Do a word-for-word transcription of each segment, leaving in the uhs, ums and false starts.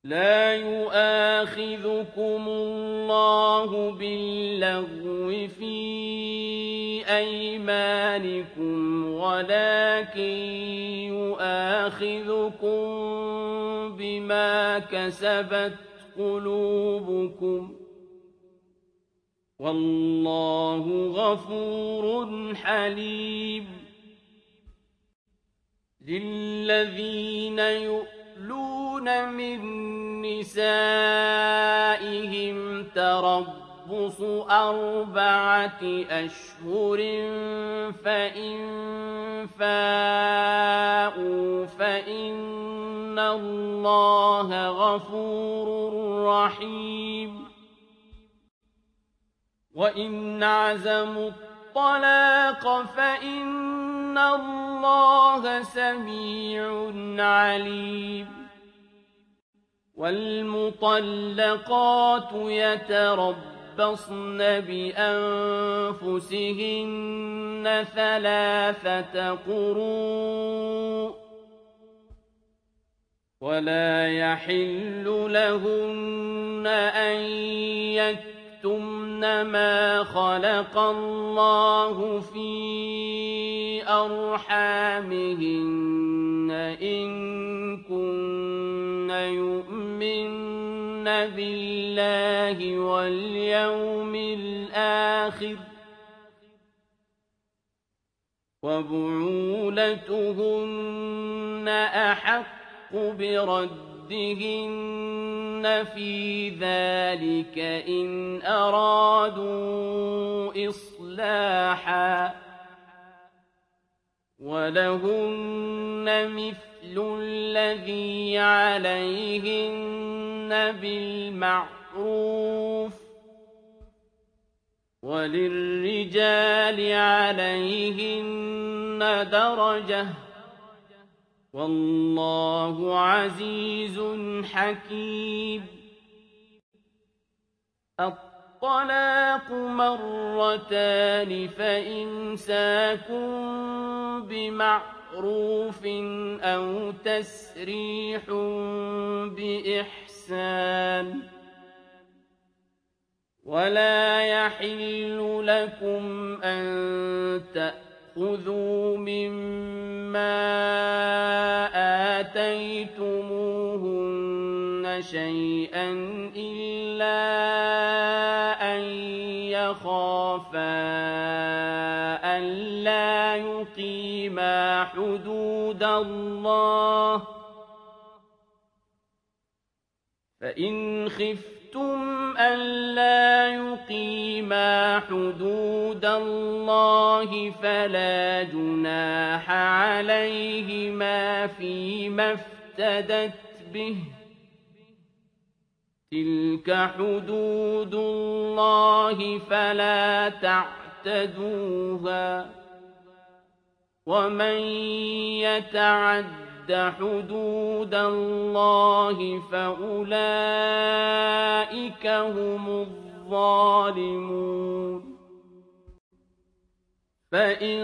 لا يؤاخذكم الله باللغو في أيمانكم ولكن يؤاخذكم بما كسبت قلوبكم والله غفور حليم للذين يؤلون من نسائهم تربص أربعة أشهر فإن فاءوا فإن الله غفور رحيم وإن عزموا الطلاق فإن الله سميع عليم والمطلقات يتربصن بأنفسهن ثلاثة قروء ولا يحل لهن أن يكتمن ما خلق الله في أرحامهن إن كن يؤمن بالله واليوم الآخر وبعولتهن أحق بردهن في ذلك إن أرادوا إصلاحا ولهن مثل الذي عليهن بالمعروف وللرجال عليهن درجة والله عزيز حكيم الطلاق مرتان فإمساك بمعروف أو تسريح بإحسان ولا يحل لكم أن تأخذوا مما آتيتموهن شيئا إلا أن يخافا ألا يقيما حدود الله فإن خفتم ألا يقيما حدود الله فلا جناح عليهما فيما افتدت به تلك حدود الله فلا تعتدوها ومن يتعد حدود الله فأولئك هم الظالمون فإن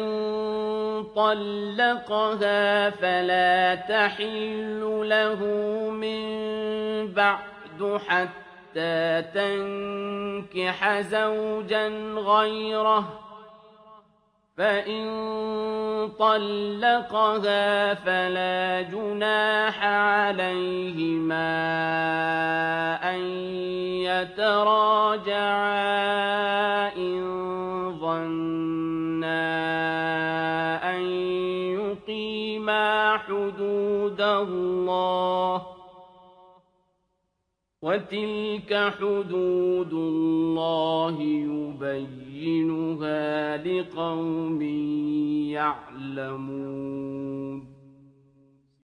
طلقها فلا تحل له من بعد حتى تنكح زوجا غيره فإن طلقها فلا جناح عليهما أن يتراجعا إن ظنا أن يقيما حدود الله وتلك حدود الله يبينها لقوم يعلمون